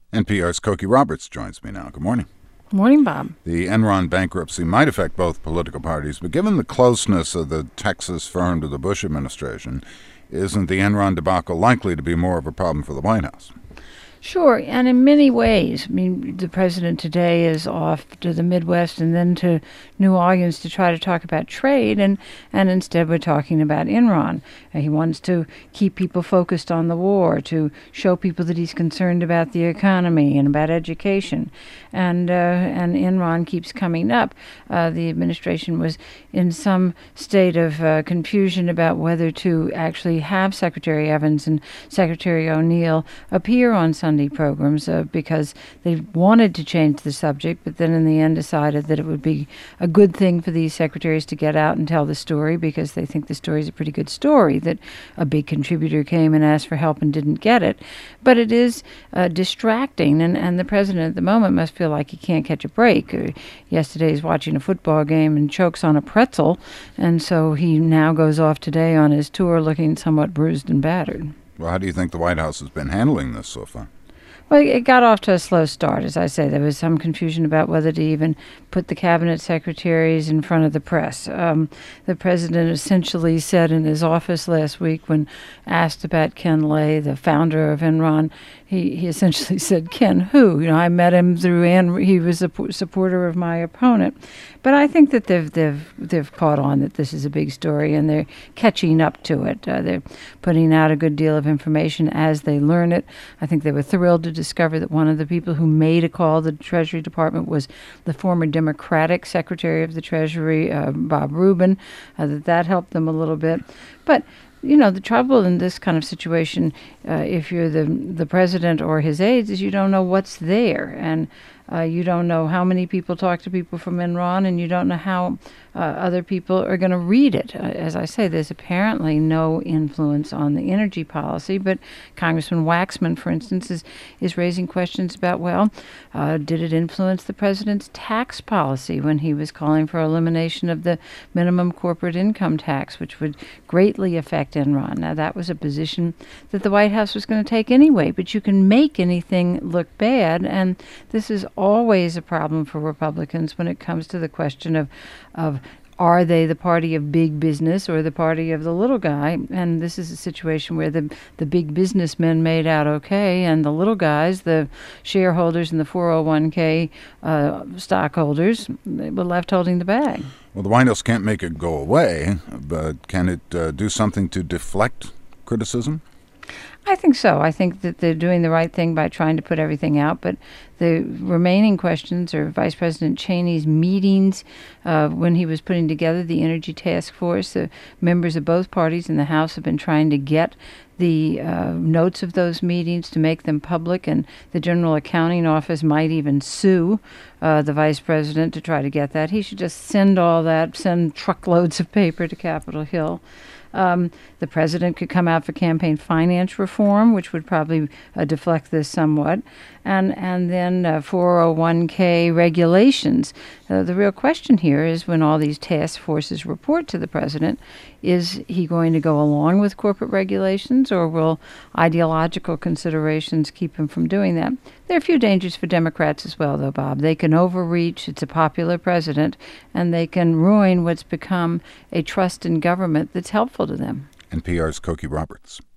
NPR's Cokie Roberts joins me now. Good morning. Morning, Bob. The Enron bankruptcy might affect both political parties, but given the closeness of the Texas firm to the Bush administration, isn't the Enron debacle likely to be more of a problem for the White House? Sure, and in many ways. I mean, the president today is off to the Midwest and then to New Orleans to try to talk about trade, and instead we're talking about Enron. He wants to keep people focused on the war, to show people that he's concerned about the economy and about education, and Enron keeps coming up. The administration was in some state of confusion about whether to actually have Secretary Evans and Secretary O'Neill appear on Sunday programs because they wanted to change the subject, but then in the end decided that it would be a good thing for these secretaries to get out and tell the story because they think the story is a pretty good story, that a big contributor came and asked for help and didn't get it. But it is distracting, and the president at the moment must feel like he can't catch a break. Yesterday he's watching a football game and chokes on a pretzel, and so he now goes off today on his tour looking somewhat bruised and battered. Well, how do you think the White House has been handling this so far? Well, it got off to a slow start. As I say, there was some confusion about whether to even put the cabinet secretaries in front of the press. The president essentially said in his office last week when asked about Ken Lay, the founder of Enron, he essentially said, "Ken who? I met him through he was a supporter of my opponent." But I think that they've caught on that this is a big story and they're catching up to it. They're putting out a good deal of information as they learn it. I think they were thrilled to discover that one of the people who made a call to the Treasury Department was the former Democratic Secretary of the Treasury, Bob Rubin. That helped them a little bit. But the trouble in this kind of situation, if you're the president or his aides, is you don't know what's there. And you don't know how many people talk to people from Enron, and you don't know how other people are going to read it. As I say, there's apparently no influence on the energy policy, but Congressman Waxman, for instance, is raising questions about, did it influence the president's tax policy when he was calling for elimination of the minimum corporate income tax, which would greatly affect Enron? Now, that was a position that the White House was going to take anyway, but you can make anything look bad, and this is always a problem for Republicans when it comes to the question of are they the party of big business or the party of the little guy? And this is a situation where the big businessmen made out okay, and the little guys, the shareholders and the 401k stockholders, they were left holding the bag. Well, the White House can't make it go away, but can it do something to deflect criticism? I think so. I think that they're doing the right thing by trying to put everything out. But the remaining questions are Vice President Cheney's meetings when he was putting together the Energy Task Force. The members of both parties in the House have been trying to get the notes of those meetings to make them public, and the General Accounting Office might even sue the Vice President to try to get that. He should just send truckloads of paper to Capitol Hill. The president could come out for campaign finance reform, which would probably deflect this somewhat. And then 401k regulations. The real question here is when all these task forces report to the president, is he going to go along with corporate regulations, or will ideological considerations keep him from doing that? There are a few dangers for Democrats as well, though, Bob. They can overreach. It's a popular president, and they can ruin what's become a trust in government that's helpful to them. NPR's Cokie Roberts.